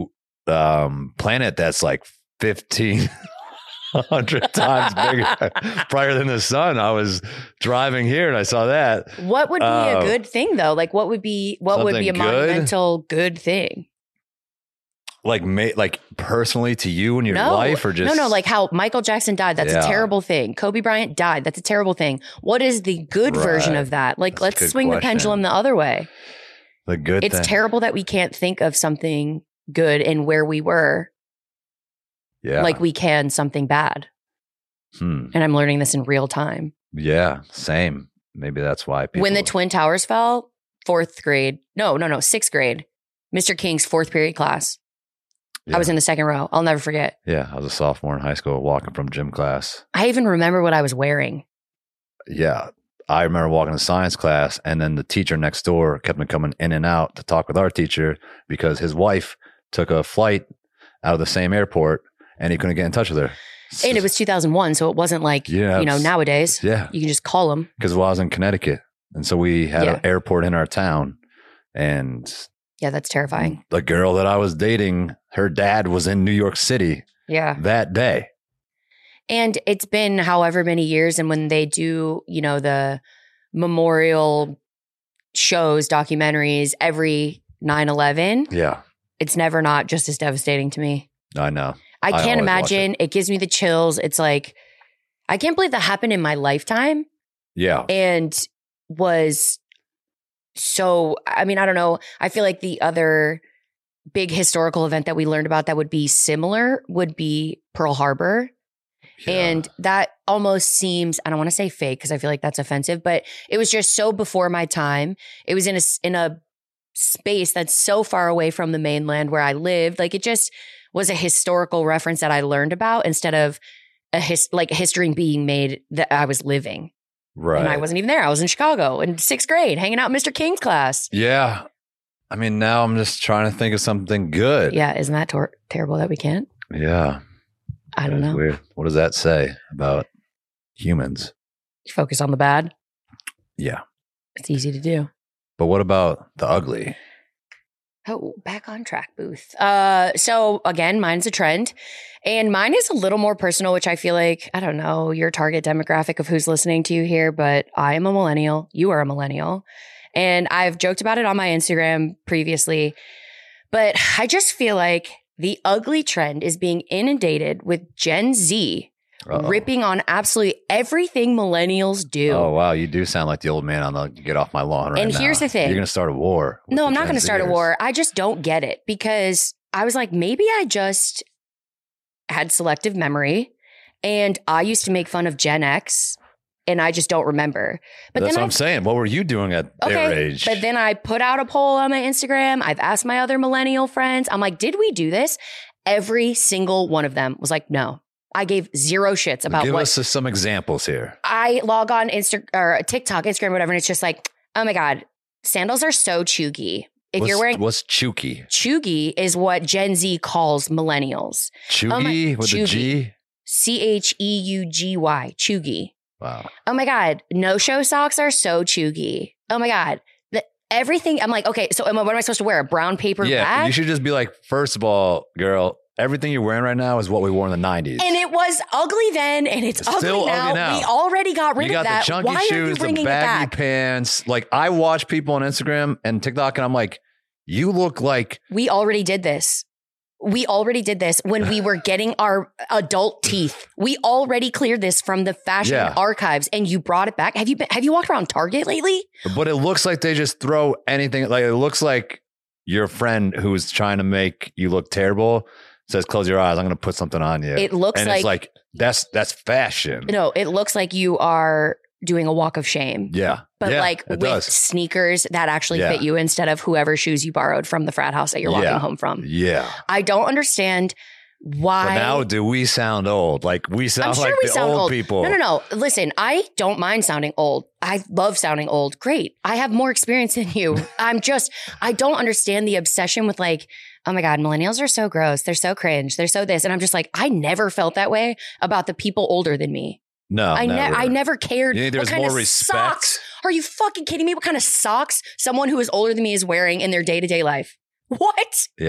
um, planet that's like fifteen hundred times bigger, brighter than the sun. I was driving here and I saw that. What would be Uh, a good thing though? Like what would be what would be a Something good? monumental good thing? Like, ma- like personally to you in your No, life, or just no, no. Like how Michael Jackson died. That's Yeah. a terrible thing. Kobe Bryant died. That's a terrible thing. What is the good version Right. of that? Like, That's a let's good swing the question. pendulum the other way. the good It's thing. terrible that we can't think of something good in where we were, Yeah. like we can something bad. Hmm. And I'm learning this in real time. Yeah. Same. Maybe that's why people. When the Twin Towers fell, fourth grade. No, no, no, sixth grade. Mister King's fourth period class. Yeah. I was in the second row. I'll never forget. Yeah, I was a sophomore in high school, walking from gym class. I even remember what I was wearing. Yeah, I remember walking to science class, and then the teacher next door kept on coming in and out to talk with our teacher because his wife took a flight out of the same airport, and he couldn't get in touch with her. And it was two thousand one, so it wasn't like, Yeah, you know, it's- nowadays. Yeah, You can just call them. because well, I was in Connecticut, and so we had Yeah. an airport in our town, and Yeah, that's terrifying. the girl that I was dating, her dad was in New York City Yeah. that day. And it's been however many years. And when they do, you know, the memorial shows, documentaries, every nine eleven, Yeah, it's never not just as devastating to me. I know. I I can't always watch imagine. It. gives me the chills. It's like, I can't believe that happened in my lifetime Yeah, and was so, I mean, I don't know. I feel like the other big historical event that we learned about that would be similar would be Pearl Harbor. yeah. And that almost seems, I don't want to say fake because I feel like that's offensive, but it was just so before my time. It was in a, s- in a space that's so far away from the mainland where I lived. Like it just was a historical reference that I learned about instead of a his, like history being made that I was living. right. And I wasn't even there. I was in Chicago in sixth grade hanging out in Mister King's class. Yeah. I mean, now I'm just trying to think of something good. Yeah. Isn't that tor- terrible that we can't? Yeah. I don't That is know. Weird. What does that say about humans? You focus on the bad. Yeah. It's easy to do. But what about the ugly? Oh, back on track, Booth. Uh, so again, mine's a trend, and mine is a little more personal, which I feel like, I don't know your target demographic of who's listening to you here, but I am a millennial. You are a millennial, and I've joked about it on my Instagram previously, but I just feel like the ugly trend is being inundated with Gen Z Uh-oh. ripping on absolutely everything millennials do. Oh, wow. You do sound like the old man on the get off my lawn right And now. here's the thing. You're going to start a war. with No, the I'm not Gen going to start a Zers. war. I just don't get it because I was like, maybe I just had selective memory and I used to make fun of Gen X and I just don't remember. But That's then what I, I'm saying. What were you doing at their okay, age? but then I put out a poll on my Instagram. I've asked my other millennial friends. I'm like, did we do this? Every single one of them was like, no. I gave zero shits about Give what us some examples here. I log on Insta or TikTok, Instagram, whatever, and it's just like, oh my God, sandals are so chuggy. If what's, you're wearing What's chooky? chuggy is what Gen Z calls millennials. Oh my- Chuggy with a chuggy. G? C H E U G Y, chuggy. Wow. Oh my God, no-show socks are so chuggy. Oh my God. The, everything, I'm like, okay, so am I, what am I supposed to wear? A brown paper Yeah. bag? You should just be like, first of all, girl, everything you're wearing right now is what we wore in the nineties. And it was ugly then, and it's, It's ugly, still now. ugly now. We already got rid you got of that. the chunky Why are you shoes, the bringing it baggy back? pants. Like, I watch people on Instagram and TikTok, and I'm like, you look like We already did this. We already did this when we were getting our adult teeth. We already cleared this from the fashion Yeah. archives, and you brought it back. Have you been, have you walked around Target lately? But it looks like they just throw anything. Like, it looks like your friend who's trying to make you look terrible says, close your eyes. I'm going to put something on you. It looks and like, it's like, that's, that's fashion. no, it looks like you are doing a walk of shame, Yeah. but Yeah, like it with does. sneakers that actually Yeah. fit you instead of whoever shoes you borrowed from the frat house that you're walking Yeah. home from. Yeah. I don't understand why. But now do we sound old? Like, we sound I'm sure like we the sound old, old. people. No, no, no. Listen, I don't mind sounding old. I love sounding old. Great. I have more experience than you. I'm just, I don't understand the obsession with like, oh my God, millennials are so gross. They're so cringe. They're so this. And I'm just like, I never felt that way about the people older than me. No, I, ne- never. I never cared. You think what there's kind more of respect? socks. Are you fucking kidding me? What kind of socks someone who is older than me is wearing in their day to day life? What? Yeah.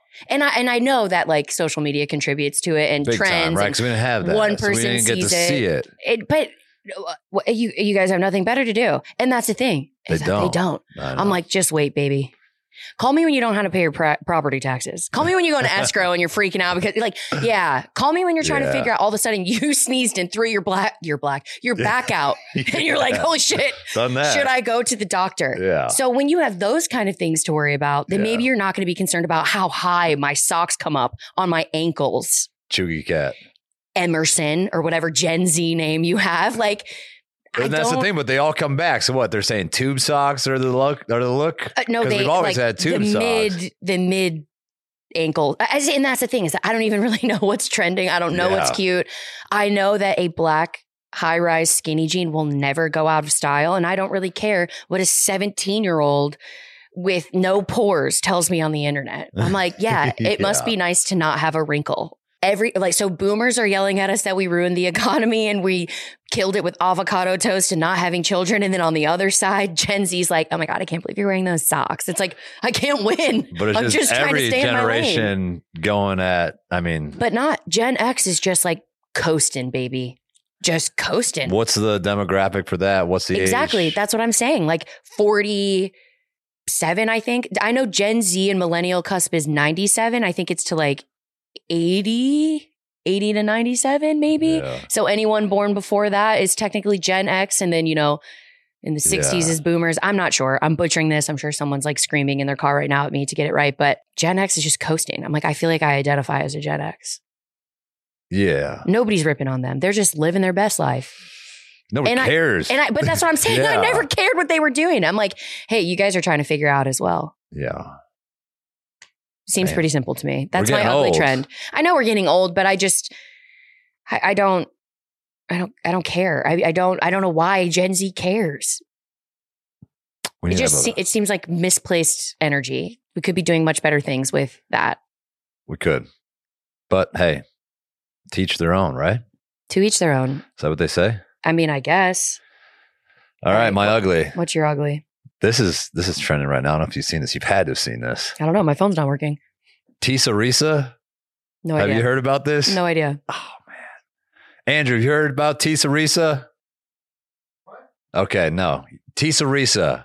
And I and I know that like social media contributes to it and Big trends. time, right? and Because we didn't have that. One so we person didn't get to sees see it. it, but uh, you you guys have nothing better to do, and that's the thing. They is that don't. They don't. I know. I'm like, just wait, baby. Call me when you don't know how to pay your pro- property taxes. Call me when you go into escrow and you're freaking out because, like, yeah. Call me when you're trying Yeah. to figure out. All of a sudden, you sneezed and threw your black, your black, your back out, and you're like, holy shit. Done that. Should I go to the doctor? Yeah. So when you have those kind of things to worry about, then Yeah. maybe you're not going to be concerned about how high my socks come up on my ankles. Chuggy cat. Emerson or whatever Gen Z name you have, like. I And that's the don't- thing, but they all come back. So what? They're saying tube socks are the look. Are the look? Uh, no, 'Cause they we've always like, had tube the socks. mid the mid ankle. As, and that's the thing is that I don't even really know what's trending. I don't know what's Yeah. cute. I know that a black high rise skinny jean will never go out of style, and I don't really care what a seventeen year old with no pores tells me on the internet. I'm like, yeah, it must Yeah. be nice to not have a wrinkle. Every like so boomers are yelling at us that we ruined the economy and we killed it with avocado toast and not having children. And then on the other side, Gen Z's like, oh my God, I can't believe you're wearing those socks. It's like, I can't win. But it's I'm just, just trying to every stay in my lane. generation going at, I mean, But not Gen X is just like coasting, baby. Just coasting. what's the demographic for that? What's the Exactly. age? That's what I'm saying. Like forty-seven, I think. I know Gen Z and millennial cusp is ninety-seven. I think it's to like eighty, eighty to ninety-seven, maybe. Yeah. So anyone born before that is technically Gen X. And then, you know, in the sixties Yeah. is boomers. I'm not sure. I'm butchering this. I'm sure someone's like screaming in their car right now at me to get it right. But Gen X is just coasting. I'm like, I feel like I identify as a Gen X. Yeah. Nobody's ripping on them. They're just living their best life. Nobody And I- cares. And I, but that's what I'm saying. I Yeah. never cared what they were doing. I'm like, hey, you guys are trying to figure out as well. yeah. Seems Man. pretty simple to me. That's We're my getting ugly old. trend. I know we're getting old, but I just, I, I don't, I don't, I don't care. I, I don't, I don't know why Gen Z cares. We It need to just, have se- a- it seems like misplaced energy. We could be doing much better things with that. we could. But hey, teach their own, right? To each their own. Is that what they say? I mean, I guess. All right, Right. my ugly. What's your ugly? This is this is trending right now. I don't know if you've seen this. You've had to have seen this. I don't know. My phone's not working. Tisa Risa. No Have idea. you heard about this? No idea. Oh man. Andrew, have you heard about Tisa Risa? What? Okay, no. Tisa Risa.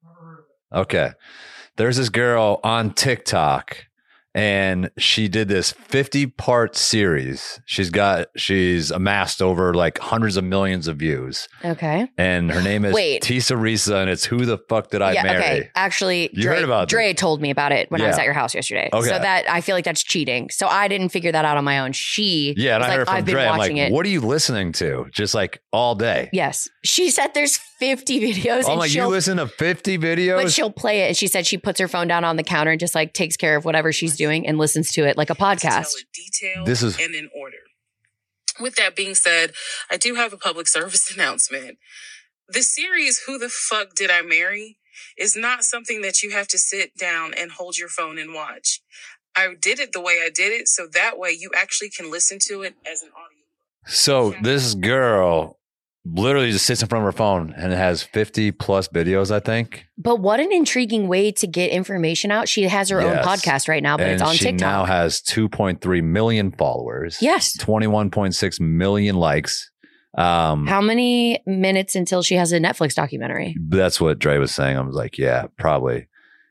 Okay. There's this girl on TikTok and she did this fifty part series. She's got she's amassed over like hundreds of millions of views. Okay. And her name is Wait. Tisa Risa and it's Who the Fuck Did I yeah. Marry? Okay. Actually, You Dre, heard about Dre told me about it when I was Yeah. at your house yesterday. Okay. So that I feel like that's cheating. So I didn't figure that out on my own. She Yeah, and was I like, heard from I've been Dre. I'm like, watching it. what are you listening to? Just like all day. Yes. She said there's fifty videos I'm and like, you she'll listen to fifty videos? but she'll play it and she said she puts her phone down on the counter and just like takes care of whatever she's doing and listens to it like a podcast. Tell it detailed This is- and in order. With that being said, I do have a public service announcement. The series Who the Fuck Did I Marry is not something that you have to sit down and hold your phone and watch. I did it the way I did it, so that way you actually can listen to it as an audio. So this girl literally just sits in front of her phone and it has fifty plus videos, I think. But what an intriguing way to get information out. She has her Yes. own podcast right now, but and it's on she TikTok. now has two point three million followers. Yes. twenty-one point six million likes. Um, How many minutes until she has a Netflix documentary? that's what Dre was saying. I was like, yeah, probably.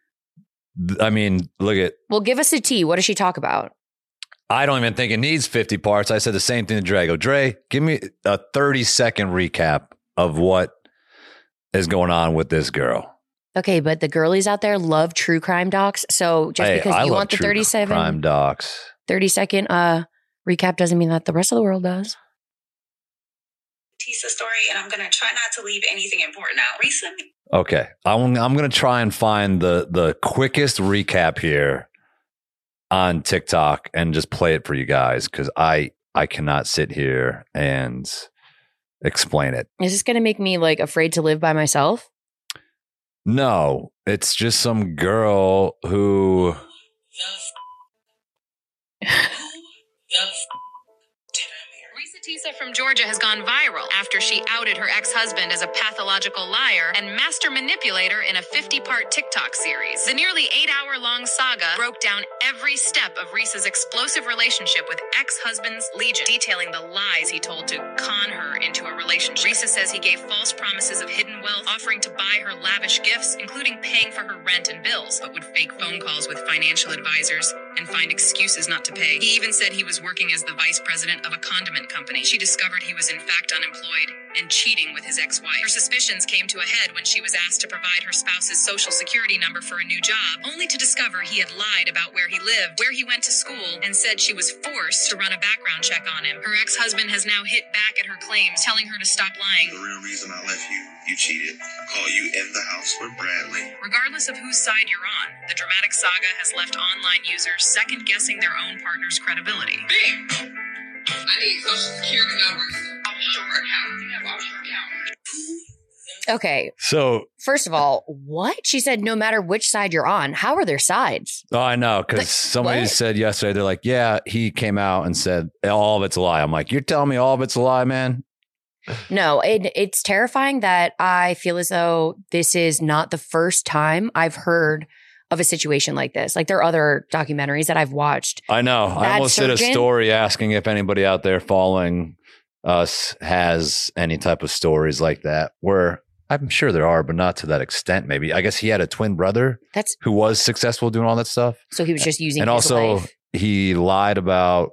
Th- I mean, look at, Well, give us a tea. What does she talk about? I don't even think it needs fifty parts. I said the same thing to Dre. I go, Dre, give me a thirty second recap of what is going on with this girl. Okay, but the girlies out there love true crime docs. So just Hey, because I you love want the true thirty-seven, crime docs. thirty second uh, recap doesn't mean that the rest of the world does. Tisa story, and I'm gonna try not to leave anything important out. Recently, Okay, I'm I'm gonna try and find the the quickest recap here on TikTok and just play it for you guys because I I cannot sit here and explain it. Is this going to make me like afraid to live by myself? No, it's just some girl who the f- who the f- did I marry? Risa Risa from Georgia has gone viral after she outed her ex-husband as a pathological liar and master manipulator in a fifty-part TikTok series. The nearly eight-hour-long saga broke down every step of Risa's explosive relationship with ex-husband's Legion, detailing the lies he told to con her into a relationship. Risa says he gave false promises of hidden wealth, offering to buy her lavish gifts, including paying for her rent and bills, but would fake phone calls with financial advisors and find excuses not to pay. He even said he was working as the vice president of a condiment company. She discovered he was in fact unemployed and cheating with his ex-wife. Her suspicions came to a head when she was asked to provide her spouse's social security number for a new job, only to discover he had lied about where he lived, where he went to school, and said she was forced to run a background check on him. Her ex-husband has now hit back at her claims, telling her to stop lying. The real reason I left you, you cheated. I call you in the house with Bradley. Regardless of whose side you're on, the dramatic saga has left online users second-guessing their own partner's credibility. Bam! I need social security numbers, offshore account. You have offshore account. Okay. So, first of all, what? She said no matter which side you're on. How are their sides? oh, I know, because Like, somebody what? said yesterday, they're like, yeah, he came out and said all of it's a lie. I'm like, you're telling me all of it's a lie, man? No, it, it's terrifying that I feel as though this is not the first time I've heard of a situation like this. Like there are other documentaries that I've watched. I know. I Bad almost did a surgeon? story asking if anybody out there following us has any type of stories like that, where I'm sure there are, but not to that extent. Maybe. I guess he had a twin brother That's who was successful doing all that stuff. so he was just using And his also, life. he lied about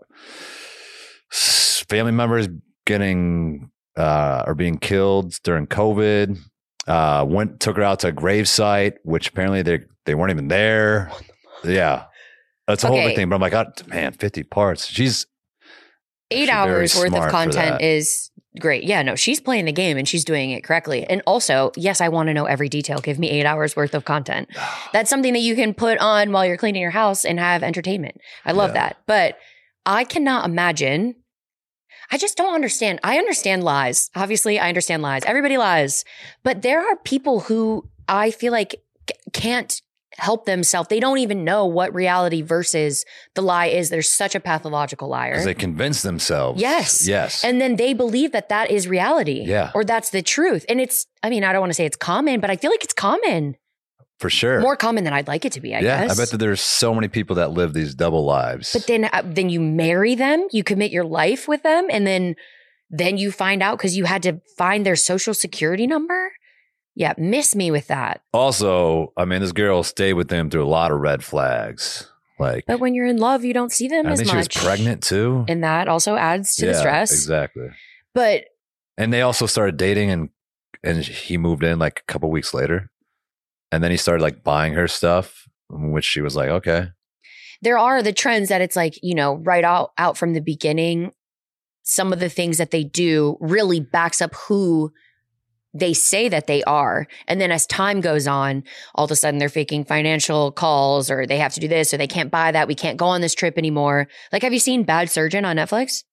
s- family members getting uh, or being killed during COVID. Uh, went took her out to a gravesite, which apparently they they weren't even there. Yeah, that's a whole Okay. big thing. But I'm like, God, man, fifty parts. She's Eight she's very hours worth smart of for content that. is great. Yeah, no, she's playing the game and she's doing it correctly. And also, yes, I want to know every detail. Give me eight hours worth of content. That's something that you can put on while you're cleaning your house and have entertainment. I love Yeah. that. But I cannot imagine. I just don't understand. I understand lies. Obviously, I understand lies. Everybody lies. But there are people who I feel like c- can't help themselves. They don't even know what reality versus the lie is. They're such a pathological liar. because they convince themselves. Yes. yes, And then they believe that that is reality. Yeah. Or that's the truth. And it's, I mean, I don't want to say it's common, but I feel like it's common. for sure. More common than I'd like it to be, I yeah, guess. I bet that there's so many people that live these double lives. But then, uh, then you marry them, you commit your life with them, and then, then you find out because you had to find their social security number. Yeah, miss me with that. also, I mean, this girl stayed with him through a lot of red flags. Like, But when you're in love, you don't see them I as think she was much. pregnant too. And that also adds to the Yeah, stress. Exactly. But And they also started dating, and and he moved in like a couple weeks later, and then he started like buying her stuff, which she was like, okay, there are the trends that it's like, you know, right out, out from the beginning, some of the things that they do really backs up who they say that they are. And then as time goes on, all of a sudden they're faking financial calls or they have to do this or they can't buy that. We can't go on this trip anymore. Like, have you seen Bad Surgeon on Netflix?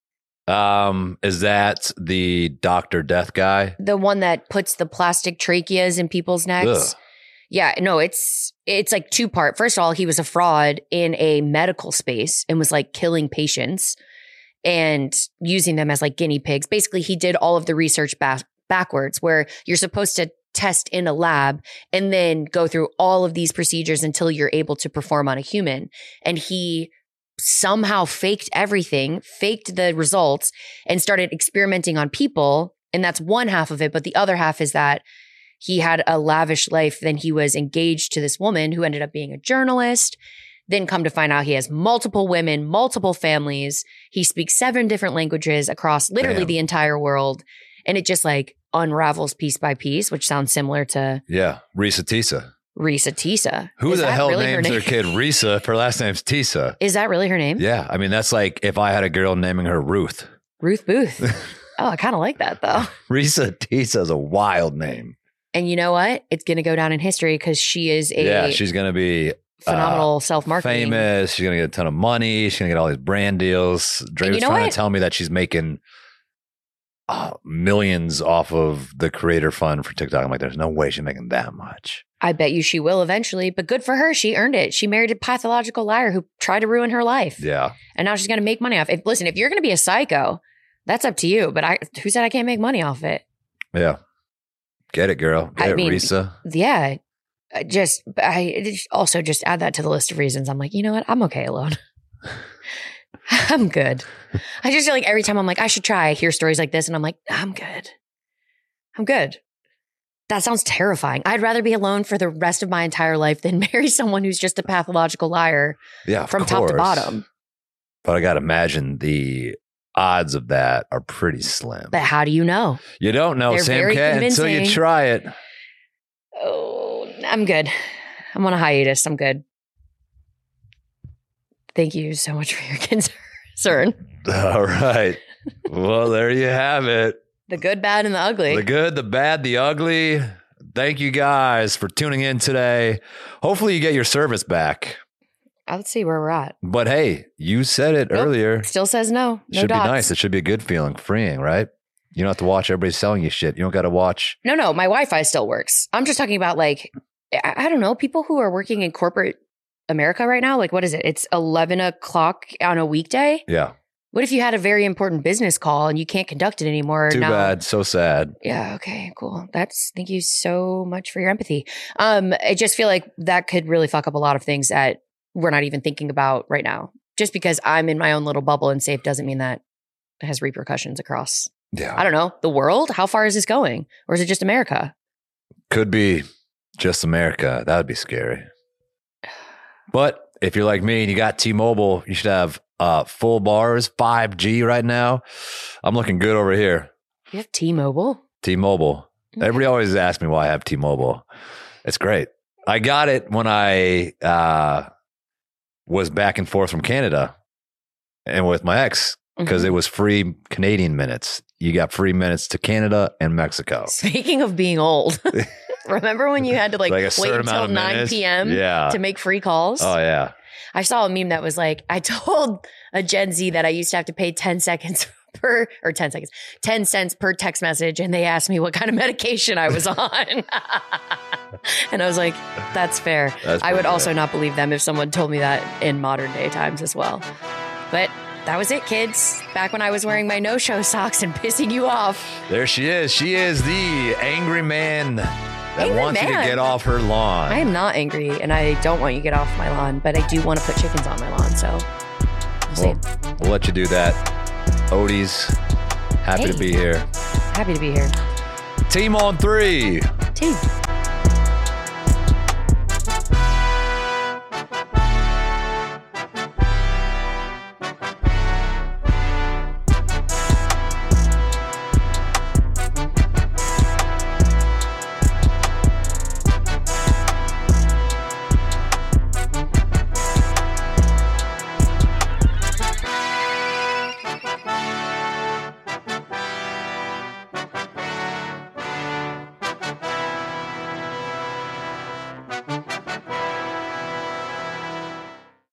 um, is that the Doctor Death guy? The one that puts the plastic tracheas in people's necks? Ugh. Yeah, no, it's it's like two part. First of all, he was a fraud in a medical space and was like killing patients and using them as like guinea pigs. Basically, he did all of the research back backwards, where you're supposed to test in a lab and then go through all of these procedures until you're able to perform on a human. And he somehow faked everything, faked the results, and started experimenting on people. And that's one half of it. But the other half is that he had a lavish life. Then he was engaged to this woman who ended up being a journalist. Then come to find out he has multiple women, multiple families. He speaks seven different languages across literally Damn. the entire world. And it just like unravels piece by piece, which sounds similar to Yeah, Risa Tisa. Risa Tisa. Who Is the that hell really her names their name? kid Risa if her last name's Tisa? Is that really her name? Yeah, I mean that's like if I had a girl naming her Ruth. Ruth Booth. Oh, I kind of like that though. Risa Tisa is a wild name. And you know what? It's going to go down in history because she is a Yeah, she's gonna be phenomenal self-marketing. famous. She's gonna get a ton of money. She's gonna get all these brand deals. Dre And was you know trying what? to tell me that she's making uh, millions off of the creator fund for TikTok. I'm like, there's no way she's making that much. I bet you she will eventually, but good for her. She earned it. She married a pathological liar who tried to ruin her life. Yeah, And now she's going to make money off it. Listen, if you're going to be a psycho, That's up to you. But I, who said I can't make money off it? Yeah. Get it, girl. Get I it, mean, Risa. Yeah. I Just, I also just add that to the list of reasons. I'm like, you know what? I'm okay alone. I'm good. I just feel like every time I'm like, I should try, I hear stories like this and I'm like, I'm good. I'm good. That sounds terrifying. I'd rather be alone for the rest of my entire life than marry someone who's just a pathological liar Yeah, of from top to course. bottom. But I got to imagine the odds of that are pretty slim. But how do you know? You don't know, They're Sam very Cat, until you convincing. try it. Oh, I'm good. I'm on a hiatus. I'm good. Thank you so much for your concern. All right. Well, there you have it. The good, bad, and the ugly. The good, the bad, the ugly. Thank you guys for tuning in today. Hopefully you get your service back. Let's see where we're at. But hey, you said it Nope. earlier. Still says no. No should dots. be nice. It should be a good feeling, freeing, right? You don't have to watch everybody selling you shit. You don't got to watch. No, no, my Wi-Fi still works. I'm just talking about like, I, I don't know, people who are working in corporate America right now. Like, what is it? It's eleven o'clock on a weekday. Yeah. What if you had a very important business call and you can't conduct it anymore? Too now? bad. So sad. Yeah. Okay. Cool. That's. Thank you so much for your empathy. Um, I just feel like that could really fuck up a lot of things that we're not even thinking about right now. Just because I'm in my own little bubble and safe doesn't mean that it has repercussions across. Yeah. I don't know, the world. How far is this going, or is it just America? Could be just America. That would be scary. But if you're like me and you got T-Mobile, you should have uh, full bars, five G right now. I'm looking good over here. You have T-Mobile? T-Mobile. Everybody always asks me why I have T-Mobile. It's great. I got it when I uh, was back and forth from Canada and with my ex because Mhm. it was free Canadian minutes. You got free minutes to Canada and Mexico. Speaking of being old, remember when you had to like, Like a wait certain until amount of nine minutes? p.m. Yeah. to make free calls? Oh, yeah. I saw a meme that was like, I told a Gen Z that I used to have to pay ten seconds per, or ten seconds, ten cents per text message. And they asked me what kind of medication I was on. And I was like, that's fair. That's I would pretty also good. not believe them if someone told me that in modern day times as well. But that was it, kids. Back when I was wearing my no-show socks and pissing you off. There she is. She is the angry man that Angry wants you to man? get off her lawn. I am not angry, and I don't want you to get off my lawn, but I do want to put chickens on my lawn, so we'll see. Well, we'll let you do that. Odie's happy Hey. to be here. Happy to be here. Team on three. Two.